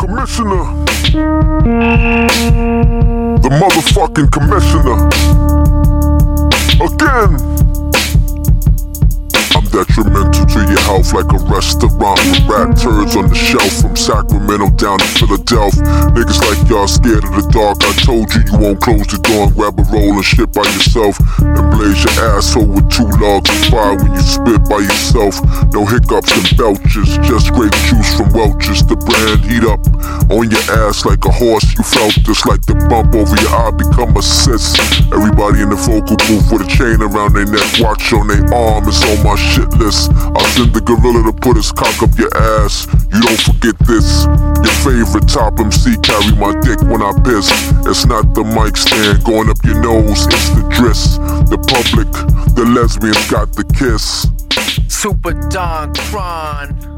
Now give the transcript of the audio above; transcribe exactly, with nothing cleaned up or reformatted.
commissioner. The motherfucking commissioner. Again. I'm detrimental to your health like a restaurant with rat turds on the shelf. From Sacramento down to Philadelphia. Niggas like y'all scared of the dark. I told you you won't close the door and grab a roll and shit by yourself. And blaze your asshole with two logs of fire when you spit by yourself. No hiccups and belches, just grape juice from Welch's. The brand heat up on your ass like a horse. You felt this like the bump over your eye become a cyst. Everybody in the vocal booth with a chain around their neck, watch on their arm, it's on my shit list. I'll send the gorilla to put his cock up your ass. You don't forget this. Your favorite top M C carry my dick when I piss. It's not the mic stand going up your nose, it's the driss. The public, the lesbians got the kiss. Super Don Tron.